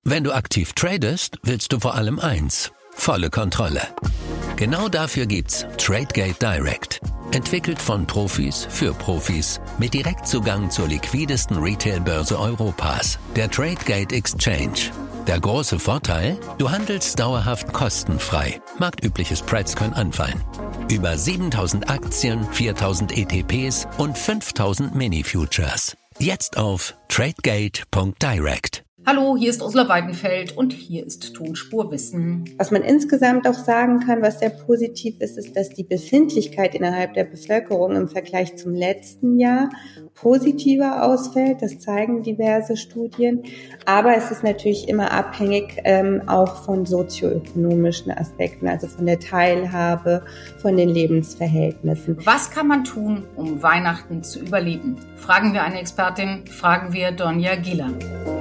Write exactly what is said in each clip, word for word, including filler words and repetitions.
Wenn du aktiv tradest, willst du vor allem eins: volle Kontrolle. Genau dafür gibt's Tradegate Direct. Entwickelt von Profis für Profis mit Direktzugang zur liquidesten Retail-Börse Europas, der Tradegate Exchange. Der große Vorteil? Du handelst dauerhaft kostenfrei. Marktübliche Spreads können anfallen. Über siebentausend Aktien, viertausend E T Ps und fünftausend Mini-Futures. Jetzt auf tradegate punkt direct. Hallo, hier ist Ursula Weidenfeld und hier ist Tonspur Wissen. Was man insgesamt auch sagen kann, was sehr positiv ist, ist, dass die Befindlichkeit innerhalb der Bevölkerung im Vergleich zum letzten Jahr positiver ausfällt. Das zeigen diverse Studien. Aber es ist natürlich immer abhängig ähm, auch von sozioökonomischen Aspekten, also von der Teilhabe, von den Lebensverhältnissen. Was kann man tun, um Weihnachten zu überleben? Fragen wir eine Expertin, fragen wir Donja Gielan.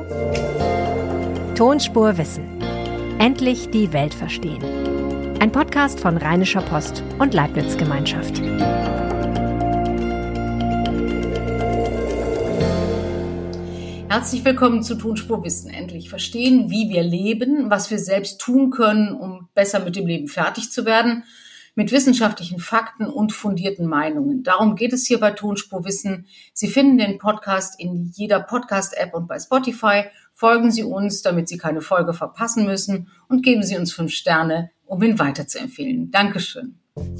Tonspur Wissen. Endlich die Welt verstehen. Ein Podcast von Rheinischer Post und Leibniz Gemeinschaft. Herzlich willkommen zu Tonspur Wissen. Endlich verstehen, wie wir leben, was wir selbst tun können, um besser mit dem Leben fertig zu werden, mit wissenschaftlichen Fakten und fundierten Meinungen. Darum geht es hier bei Tonspur Wissen. Sie finden den Podcast in jeder Podcast-App und bei Spotify. Folgen Sie uns, damit Sie keine Folge verpassen müssen, und geben Sie uns fünf Sterne, um ihn weiterzuempfehlen. Dankeschön.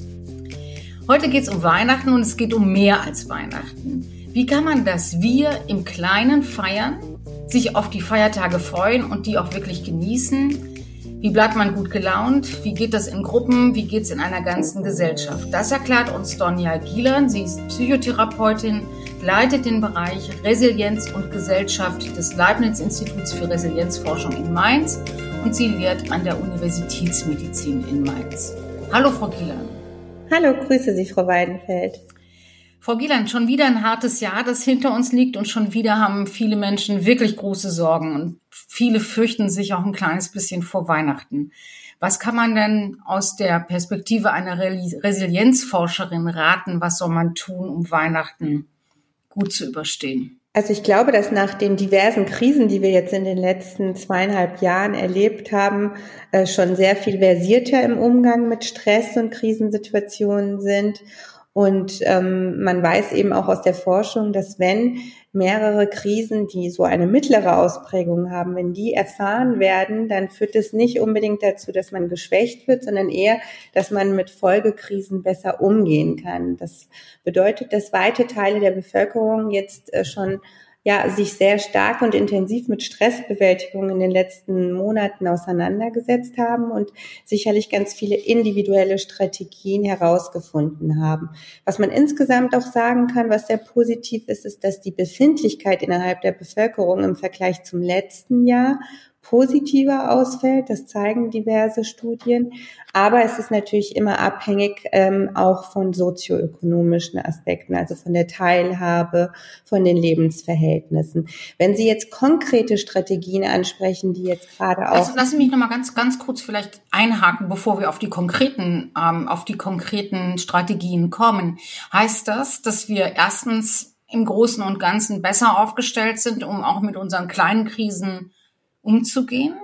Heute geht es um Weihnachten und es geht um mehr als Weihnachten. Wie kann man das Wir im Kleinen feiern, sich auf die Feiertage freuen und die auch wirklich genießen? Wie bleibt man gut gelaunt? Wie geht das in Gruppen? Wie geht es in einer ganzen Gesellschaft? Das erklärt uns Donja Gielan. Sie ist Psychotherapeutin, leitet den Bereich Resilienz und Gesellschaft des Leibniz-Instituts für Resilienzforschung in Mainz und sie lehrt an der Universitätsmedizin in Mainz. Hallo, Frau Gielan. Hallo, grüße Sie, Frau Weidenfeld. Frau Gielan, schon wieder ein hartes Jahr, das hinter uns liegt, und schon wieder haben viele Menschen wirklich große Sorgen und viele fürchten sich auch ein kleines bisschen vor Weihnachten. Was kann man denn aus der Perspektive einer Resilienzforscherin raten? Was soll man tun, um Weihnachten gut zu überstehen? Also ich glaube, dass nach den diversen Krisen, die wir jetzt in den letzten zweieinhalb Jahren erlebt haben, äh, schon sehr viel versierter im Umgang mit Stress und Krisensituationen sind. Und ähm, man weiß eben auch aus der Forschung, dass wenn mehrere Krisen, die so eine mittlere Ausprägung haben, wenn die erfahren werden, dann führt es nicht unbedingt dazu, dass man geschwächt wird, sondern eher, dass man mit Folgekrisen besser umgehen kann. Das bedeutet, dass weite Teile der Bevölkerung jetzt äh, schon ja sich sehr stark und intensiv mit Stressbewältigung in den letzten Monaten auseinandergesetzt haben und sicherlich ganz viele individuelle Strategien herausgefunden haben. Was man insgesamt auch sagen kann, was sehr positiv ist, ist, dass die Befindlichkeit innerhalb der Bevölkerung im Vergleich zum letzten Jahr positiver ausfällt. Das zeigen diverse Studien. Aber es ist natürlich immer abhängig ähm, auch von sozioökonomischen Aspekten, also von der Teilhabe, von den Lebensverhältnissen. Wenn Sie jetzt konkrete Strategien ansprechen, die jetzt gerade auch... Also lassen Sie mich noch mal ganz, ganz kurz vielleicht einhaken, bevor wir auf die konkreten, ähm, auf die konkreten Strategien kommen. Heißt das, dass wir erstens im Großen und Ganzen besser aufgestellt sind, um auch mit unseren kleinen Krisen umzugehen?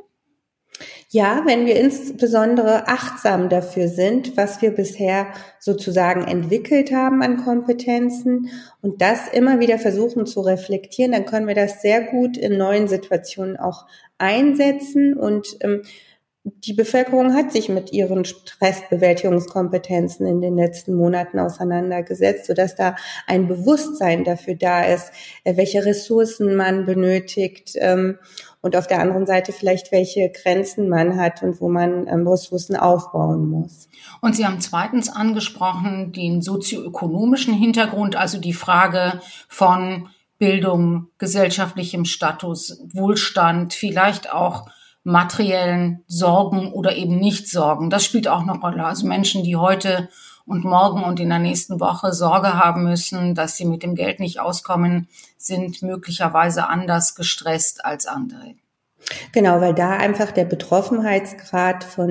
Ja, wenn wir insbesondere achtsam dafür sind, was wir bisher sozusagen entwickelt haben an Kompetenzen und das immer wieder versuchen zu reflektieren, dann können wir das sehr gut in neuen Situationen auch einsetzen. Und ähm, die Bevölkerung hat sich mit ihren Stressbewältigungskompetenzen in den letzten Monaten auseinandergesetzt, sodass da ein Bewusstsein dafür da ist, welche Ressourcen man benötigt ähm, und auf der anderen Seite vielleicht welche Grenzen man hat und wo man ähm, Ressourcen aufbauen muss. Und Sie haben zweitens angesprochen den sozioökonomischen Hintergrund, also die Frage von Bildung, gesellschaftlichem Status, Wohlstand, vielleicht auch materiellen Sorgen oder eben Nicht-Sorgen. Das spielt auch eine Rolle. Also Menschen, die heute und morgen und in der nächsten Woche Sorge haben müssen, dass sie mit dem Geld nicht auskommen, sind möglicherweise anders gestresst als andere. Genau, weil da einfach der Betroffenheitsgrad von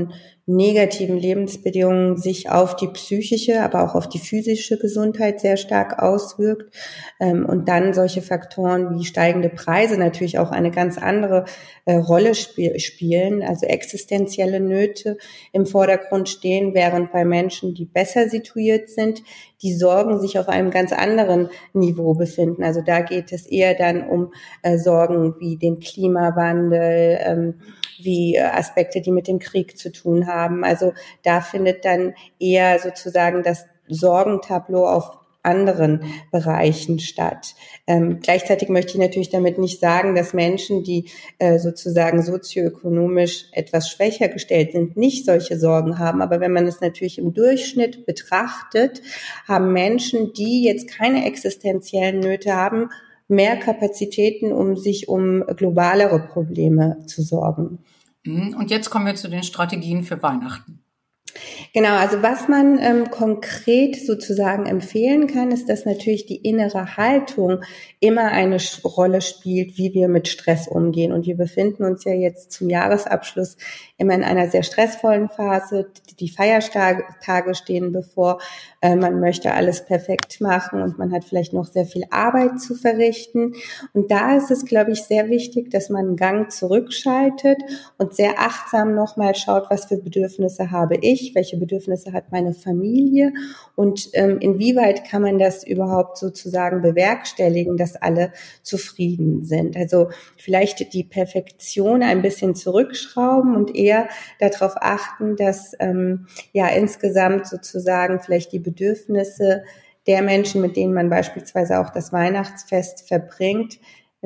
negativen Lebensbedingungen sich auf die psychische, aber auch auf die physische Gesundheit sehr stark auswirkt. Und dann solche Faktoren wie steigende Preise natürlich auch eine ganz andere Rolle spielen, also existenzielle Nöte im Vordergrund stehen, während bei Menschen, die besser situiert sind, die Sorgen sich auf einem ganz anderen Niveau befinden. Also da geht es eher dann um äh, Sorgen wie den Klimawandel, ähm, wie Aspekte, die mit dem Krieg zu tun haben. Also da findet dann eher sozusagen das Sorgentableau auf anderen Bereichen statt. Ähm, gleichzeitig möchte ich natürlich damit nicht sagen, dass Menschen, die äh, sozusagen sozioökonomisch etwas schwächer gestellt sind, nicht solche Sorgen haben. Aber wenn man es natürlich im Durchschnitt betrachtet, haben Menschen, die jetzt keine existenziellen Nöte haben, mehr Kapazitäten, um sich um globalere Probleme zu sorgen. Und jetzt kommen wir zu den Strategien für Weihnachten. Genau, also was man ähm, konkret sozusagen empfehlen kann, ist, dass natürlich die innere Haltung immer eine Sch- Rolle spielt, wie wir mit Stress umgehen. Und wir befinden uns ja jetzt zum Jahresabschluss immer in einer sehr stressvollen Phase. Die Feiertage stehen bevor. Äh, man möchte alles perfekt machen und man hat vielleicht noch sehr viel Arbeit zu verrichten. Und da ist es, glaube ich, sehr wichtig, dass man einen Gang zurückschaltet und sehr achtsam nochmal schaut, was für Bedürfnisse habe ich, welche Bedürfnisse hat meine Familie und ähm, inwieweit kann man das überhaupt sozusagen bewerkstelligen, dass alle zufrieden sind. Also vielleicht die Perfektion ein bisschen zurückschrauben und eher darauf achten, dass ähm, ja insgesamt sozusagen vielleicht die Bedürfnisse der Menschen, mit denen man beispielsweise auch das Weihnachtsfest verbringt,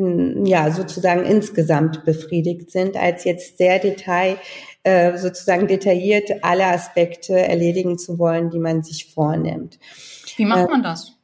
ja sozusagen insgesamt befriedigt sind, als jetzt sehr detail äh, sozusagen detailliert alle Aspekte erledigen zu wollen, die man sich vornimmt. Wie macht man das?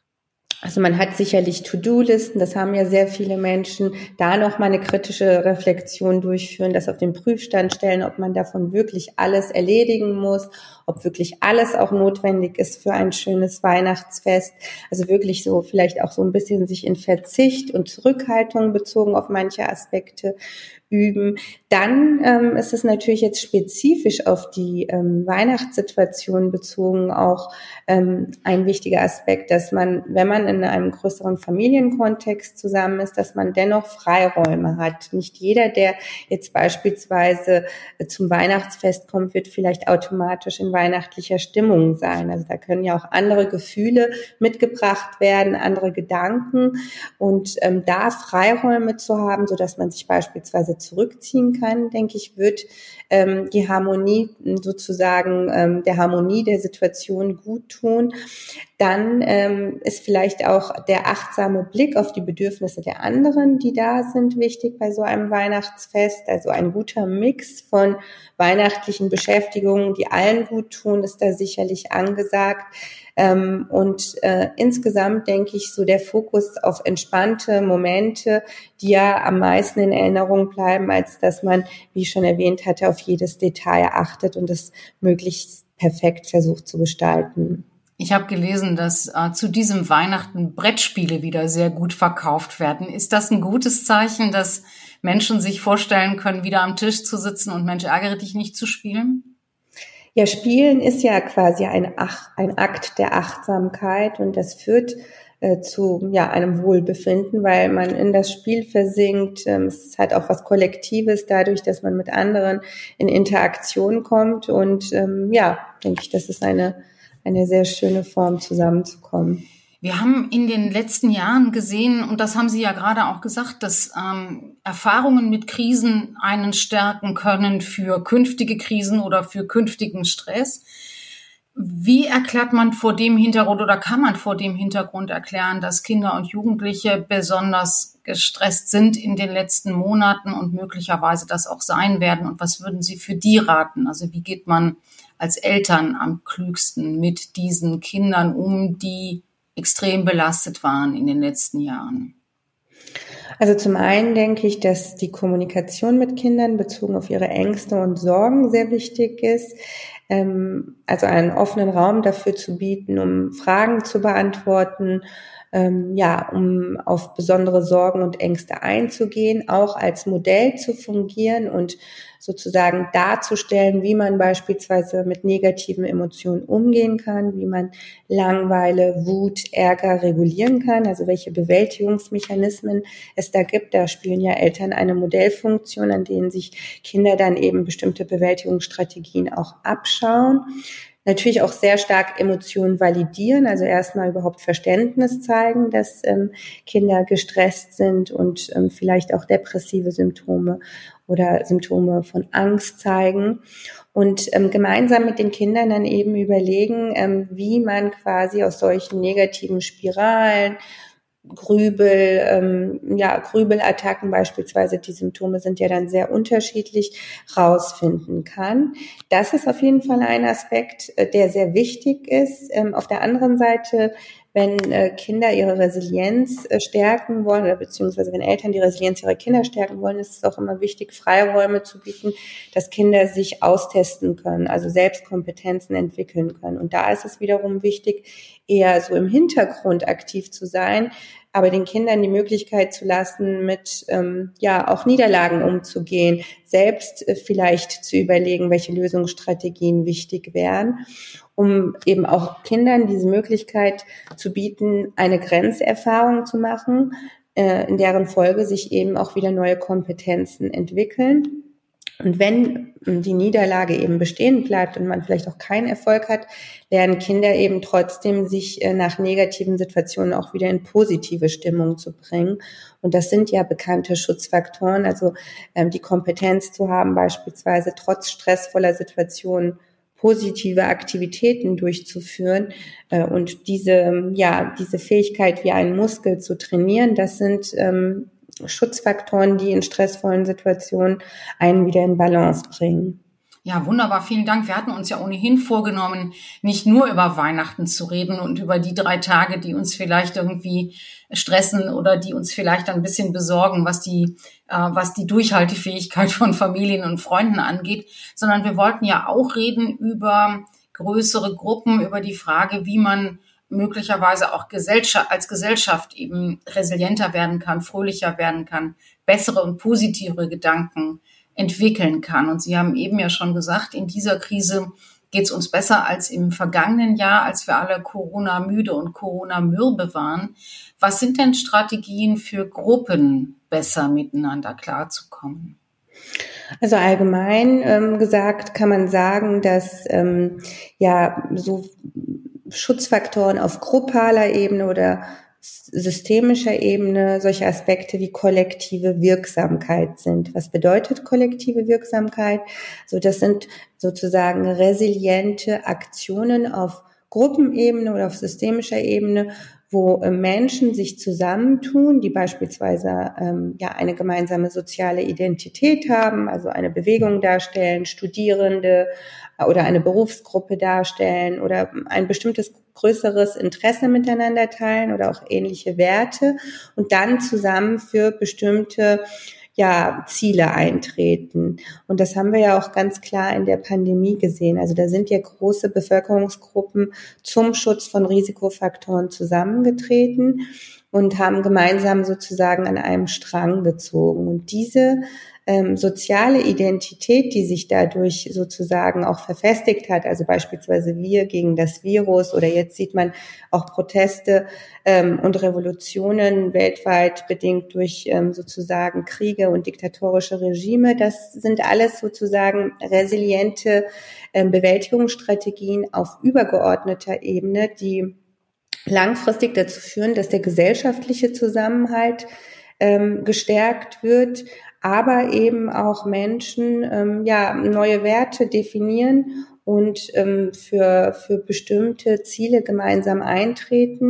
Also man hat sicherlich To-Do-Listen, das haben ja sehr viele Menschen, da noch mal eine kritische Reflexion durchführen, das auf den Prüfstand stellen, ob man davon wirklich alles erledigen muss, ob wirklich alles auch notwendig ist für ein schönes Weihnachtsfest. Also wirklich so vielleicht auch so ein bisschen sich in Verzicht und Zurückhaltung bezogen auf manche Aspekte üben. Dann ähm, ist es natürlich jetzt spezifisch auf die ähm, Weihnachtssituation bezogen auch ähm, ein wichtiger Aspekt, dass man, wenn man in einem größeren Familienkontext zusammen ist, dass man dennoch Freiräume hat. Nicht jeder, der jetzt beispielsweise zum Weihnachtsfest kommt, wird vielleicht automatisch in weihnachtlicher Stimmung sein. Also da können ja auch andere Gefühle mitgebracht werden, andere Gedanken und ähm, da Freiräume zu haben, so dass man sich beispielsweise zurückziehen kann, denke ich, wird ähm, die Harmonie sozusagen ähm, der Harmonie der Situation gut tun. Dann ähm, ist vielleicht auch der achtsame Blick auf die Bedürfnisse der anderen, die da sind, wichtig bei so einem Weihnachtsfest. Also ein guter Mix von weihnachtlichen Beschäftigungen, die allen gut tun, ist da sicherlich angesagt. Ähm, und äh, insgesamt denke ich, so der Fokus auf entspannte Momente, die ja am meisten in Erinnerung bleiben, als dass man, wie ich schon erwähnt hatte, auf jedes Detail achtet und es möglichst perfekt versucht zu gestalten. Ich habe gelesen, dass äh, zu diesem Weihnachten Brettspiele wieder sehr gut verkauft werden. Ist das ein gutes Zeichen, dass Menschen sich vorstellen können, wieder am Tisch zu sitzen und Mensch, ärgere dich nicht zu spielen? Ja, Spielen ist ja quasi ein, Ach, ein Akt der Achtsamkeit und das führt äh, zu ja einem Wohlbefinden, weil man in das Spiel versinkt. Ähm, es ist halt auch was Kollektives dadurch, dass man mit anderen in Interaktion kommt und ähm, ja, denke ich, das ist eine eine sehr schöne Form, zusammenzukommen. Wir haben in den letzten Jahren gesehen, und das haben Sie ja gerade auch gesagt, dass ähm, Erfahrungen mit Krisen einen stärken können für künftige Krisen oder für künftigen Stress. Wie erklärt man vor dem Hintergrund oder kann man vor dem Hintergrund erklären, dass Kinder und Jugendliche besonders gestresst sind in den letzten Monaten und möglicherweise das auch sein werden? Und was würden Sie für die raten? Also wie geht man als Eltern am klügsten mit diesen Kindern um, die extrem belastet waren in den letzten Jahren? Also zum einen denke ich, dass die Kommunikation mit Kindern bezogen auf ihre Ängste und Sorgen sehr wichtig ist. ähm, also einen offenen Raum dafür zu bieten, um Fragen zu beantworten, ähm, ja, um auf besondere Sorgen und Ängste einzugehen, auch als Modell zu fungieren und sozusagen darzustellen, wie man beispielsweise mit negativen Emotionen umgehen kann, wie man Langeweile, Wut, Ärger regulieren kann, also welche Bewältigungsmechanismen es da gibt. Da spielen ja Eltern eine Modellfunktion, an denen sich Kinder dann eben bestimmte Bewältigungsstrategien auch abschauen. Natürlich auch sehr stark Emotionen validieren, also erstmal überhaupt Verständnis zeigen, dass ähm, Kinder gestresst sind und ähm, vielleicht auch depressive Symptome oder Symptome von Angst zeigen. Und ähm, gemeinsam mit den Kindern dann eben überlegen, ähm, wie man quasi aus solchen negativen Spiralen, Grübel, ähm, ja, Grübelattacken beispielsweise, die Symptome sind ja dann sehr unterschiedlich, rausfinden kann. Das ist auf jeden Fall ein Aspekt, der sehr wichtig ist. Ähm, auf der anderen Seite, wenn äh, Kinder ihre Resilienz äh, stärken wollen, oder beziehungsweise wenn Eltern die Resilienz ihrer Kinder stärken wollen, ist es auch immer wichtig, Freiräume zu bieten, dass Kinder sich austesten können, also Selbstkompetenzen entwickeln können. Und da ist es wiederum wichtig, eher so im Hintergrund aktiv zu sein, aber den Kindern die Möglichkeit zu lassen, mit ähm, ja auch Niederlagen umzugehen, selbst äh, vielleicht zu überlegen, welche Lösungsstrategien wichtig wären, um eben auch Kindern diese Möglichkeit zu bieten, eine Grenzerfahrung zu machen, äh, in deren Folge sich eben auch wieder neue Kompetenzen entwickeln. Und wenn die Niederlage eben bestehen bleibt und man vielleicht auch keinen Erfolg hat, lernen Kinder eben trotzdem, sich nach negativen Situationen auch wieder in positive Stimmung zu bringen. Und das sind ja bekannte Schutzfaktoren, also ähm, die Kompetenz zu haben, beispielsweise trotz stressvoller Situationen positive Aktivitäten durchzuführen äh, und diese, ja, diese Fähigkeit wie einen Muskel zu trainieren, das sind ähm, Schutzfaktoren, die in stressvollen Situationen einen wieder in Balance bringen. Ja, wunderbar. Vielen Dank. Wir hatten uns ja ohnehin vorgenommen, nicht nur über Weihnachten zu reden und über die drei Tage, die uns vielleicht irgendwie stressen oder die uns vielleicht ein bisschen besorgen, was die, äh, was die Durchhaltefähigkeit von Familien und Freunden angeht, sondern wir wollten ja auch reden über größere Gruppen, über die Frage, wie man möglicherweise auch Gesellschaft, als Gesellschaft eben resilienter werden kann, fröhlicher werden kann, bessere und positivere Gedanken entwickeln kann. Und Sie haben eben ja schon gesagt, in dieser Krise geht es uns besser als im vergangenen Jahr, als wir alle Corona-müde und Corona-mürbe waren. Was sind denn Strategien für Gruppen, besser miteinander klarzukommen? Also allgemein ähm, gesagt kann man sagen, dass ähm, ja so Schutzfaktoren auf gruppaler Ebene oder systemischer Ebene solche Aspekte wie kollektive Wirksamkeit sind. Was bedeutet kollektive Wirksamkeit? So, das sind sozusagen resiliente Aktionen auf Gruppenebene oder auf systemischer Ebene, wo äh, Menschen sich zusammentun, die beispielsweise ähm, ja eine gemeinsame soziale Identität haben, also eine Bewegung darstellen, Studierende oder eine Berufsgruppe darstellen oder ein bestimmtes größeres Interesse miteinander teilen oder auch ähnliche Werte und dann zusammen für bestimmte ja, Ziele eintreten. Und das haben wir ja auch ganz klar in der Pandemie gesehen. Also da sind ja große Bevölkerungsgruppen zum Schutz von Risikofaktoren zusammengetreten und haben gemeinsam sozusagen an einem Strang gezogen. Und diese ähm, soziale Identität, die sich dadurch sozusagen auch verfestigt hat, also beispielsweise wir gegen das Virus oder jetzt sieht man auch Proteste ähm, und Revolutionen weltweit bedingt durch ähm, sozusagen Kriege und diktatorische Regime, das sind alles sozusagen resiliente ähm, Bewältigungsstrategien auf übergeordneter Ebene, die langfristig dazu führen, dass der gesellschaftliche Zusammenhalt ähm, gestärkt wird, aber eben auch Menschen ähm, ja neue Werte definieren und ähm, für für bestimmte Ziele gemeinsam eintreten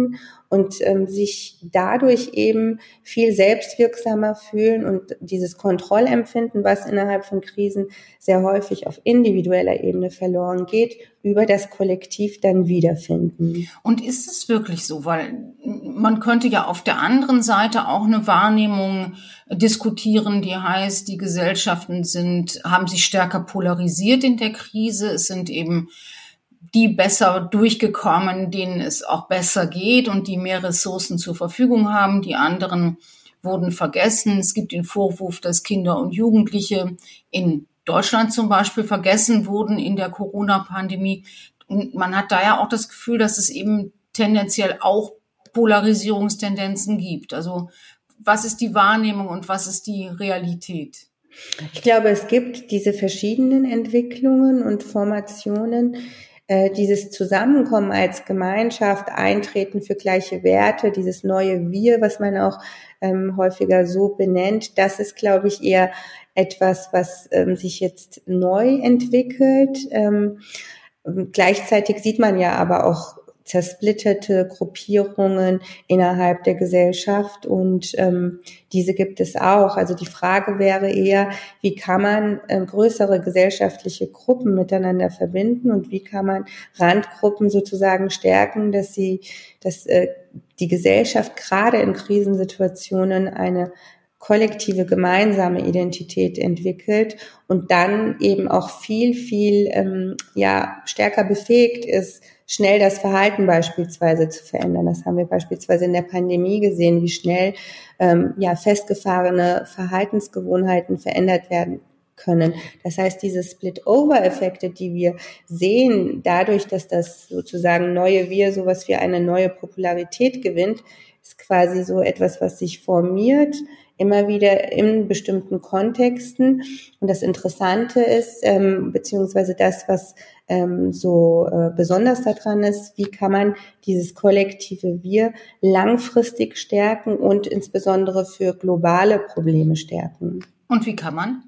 und ähm, sich dadurch eben viel selbstwirksamer fühlen und dieses Kontrollempfinden, was innerhalb von Krisen sehr häufig auf individueller Ebene verloren geht, über das Kollektiv dann wiederfinden. Und ist es wirklich so? Weil man könnte ja auf der anderen Seite auch eine Wahrnehmung diskutieren, die heißt, die Gesellschaften sind, haben sich stärker polarisiert in der Krise. Es sind eben die besser durchgekommen, denen es auch besser geht und die mehr Ressourcen zur Verfügung haben. Die anderen wurden vergessen. Es gibt den Vorwurf, dass Kinder und Jugendliche in Deutschland zum Beispiel vergessen wurden in der Corona-Pandemie. Und man hat da ja auch das Gefühl, dass es eben tendenziell auch Polarisierungstendenzen gibt. Also was ist die Wahrnehmung und was ist die Realität? Ich glaube, es gibt diese verschiedenen Entwicklungen und Formationen. Äh, dieses Zusammenkommen als Gemeinschaft, Eintreten für gleiche Werte, dieses neue Wir, was man auch ähm, häufiger so benennt, das ist, glaube ich, eher etwas, was ähm, sich jetzt neu entwickelt. Ähm, gleichzeitig sieht man ja aber auch zersplitterte Gruppierungen innerhalb der Gesellschaft und ähm, diese gibt es auch. Also die Frage wäre eher, wie kann man ähm, größere gesellschaftliche Gruppen miteinander verbinden und wie kann man Randgruppen sozusagen stärken, dass sie, dass äh, die Gesellschaft gerade in Krisensituationen eine kollektive gemeinsame Identität entwickelt und dann eben auch viel, viel ähm, ja stärker befähigt ist, schnell das Verhalten beispielsweise zu verändern. Das haben wir beispielsweise in der Pandemie gesehen, wie schnell ähm, ja festgefahrene Verhaltensgewohnheiten verändert werden können. Das heißt, diese Split-Over-Effekte, die wir sehen, dadurch, dass das sozusagen neue Wir sowas wie eine neue Popularität gewinnt, ist quasi so etwas, was sich formiert, immer wieder in bestimmten Kontexten. Und das Interessante ist, ähm, beziehungsweise das, was ähm, so äh, besonders daran ist, wie kann man dieses kollektive Wir langfristig stärken und insbesondere für globale Probleme stärken. Und wie kann man?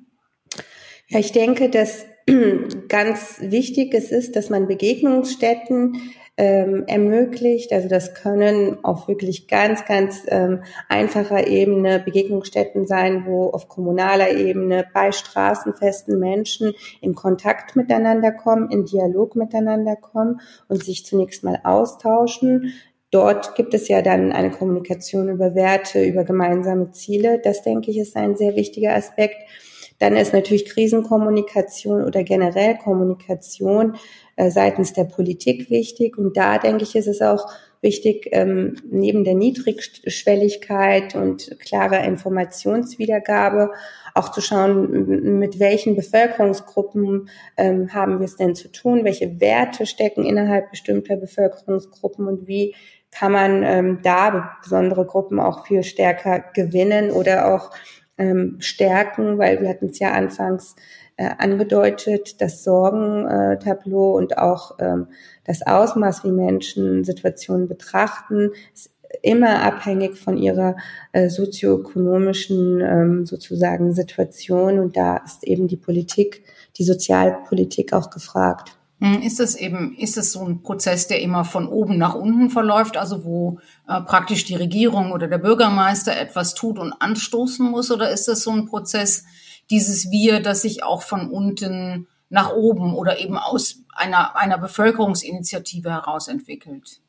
Ja, ich denke, dass ganz wichtig es ist, dass man Begegnungsstätten ähm, ermöglicht. Also das können auf wirklich ganz, ganz ähm, einfacher Ebene Begegnungsstätten sein, wo auf kommunaler Ebene bei Straßenfesten Menschen in Kontakt miteinander kommen, in Dialog miteinander kommen und sich zunächst mal austauschen. Dort gibt es ja dann eine Kommunikation über Werte, über gemeinsame Ziele. Das, denke ich, ist ein sehr wichtiger Aspekt. Dann ist natürlich Krisenkommunikation oder generell Kommunikation äh, seitens der Politik wichtig. Und da, denke ich, ist es auch wichtig, ähm, neben der Niedrigschwelligkeit und klarer Informationswiedergabe auch zu schauen, mit welchen Bevölkerungsgruppen ähm, haben wir es denn zu tun, welche Werte stecken innerhalb bestimmter Bevölkerungsgruppen und wie kann man ähm, da besondere Gruppen auch viel stärker gewinnen oder auch ähm, stärken, weil wir hatten es ja anfangs äh, angedeutet, das Sorgentableau und auch ähm, das Ausmaß, wie Menschen Situationen betrachten, ist immer abhängig von ihrer äh, sozioökonomischen ähm, sozusagen Situation und da ist eben die Politik, die Sozialpolitik auch gefragt. Ist es eben, ist es so ein Prozess, der immer von oben nach unten verläuft, also wo äh, praktisch die Regierung oder der Bürgermeister etwas tut und anstoßen muss, oder ist das so ein Prozess, dieses Wir, das sich auch von unten nach oben oder eben aus einer, einer Bevölkerungsinitiative heraus entwickelt?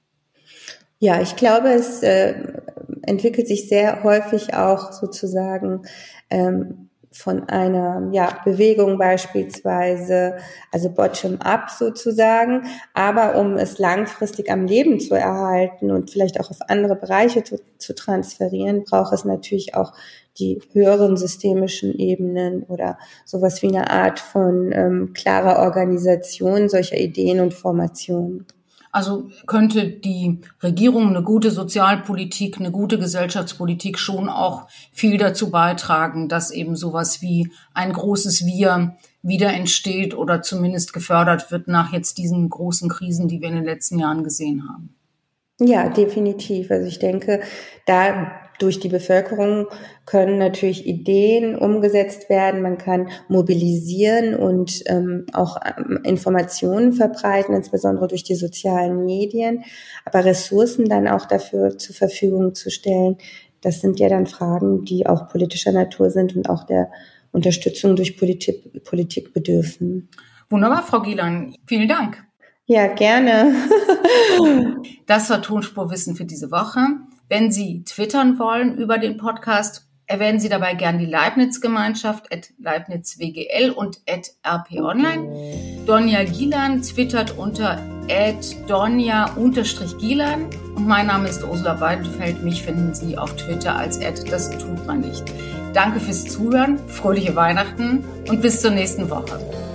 Ja, ich glaube, es äh, entwickelt sich sehr häufig auch sozusagen ähm, von einer ja, Bewegung beispielsweise, also bottom-up sozusagen, aber um es langfristig am Leben zu erhalten und vielleicht auch auf andere Bereiche zu, zu transferieren, braucht es natürlich auch die höheren systemischen Ebenen oder sowas wie eine Art von ähm, klarer Organisation solcher Ideen und Formationen. Also könnte die Regierung eine gute Sozialpolitik, eine gute Gesellschaftspolitik schon auch viel dazu beitragen, dass eben sowas wie ein großes Wir wieder entsteht oder zumindest gefördert wird nach jetzt diesen großen Krisen, die wir in den letzten Jahren gesehen haben? Ja, definitiv. Also ich denke, da durch die Bevölkerung können natürlich Ideen umgesetzt werden. Man kann mobilisieren und ähm, auch ähm, Informationen verbreiten, insbesondere durch die sozialen Medien. Aber Ressourcen dann auch dafür zur Verfügung zu stellen, das sind ja dann Fragen, die auch politischer Natur sind und auch der Unterstützung durch Politik, Politik bedürfen. Wunderbar, Frau Gielan. Vielen Dank. Ja, gerne. Das war Tonspurwissen für diese Woche. Wenn Sie twittern wollen über den Podcast, erwähnen Sie dabei gern die Leibniz-Gemeinschaft at Leibniz W G L und at R P Online. Donja Gielan twittert unter at Donja-Gielan und mein Name ist Ursula Weidenfeld. Mich finden Sie auf Twitter als at Das tut man nicht. Danke fürs Zuhören, fröhliche Weihnachten und bis zur nächsten Woche.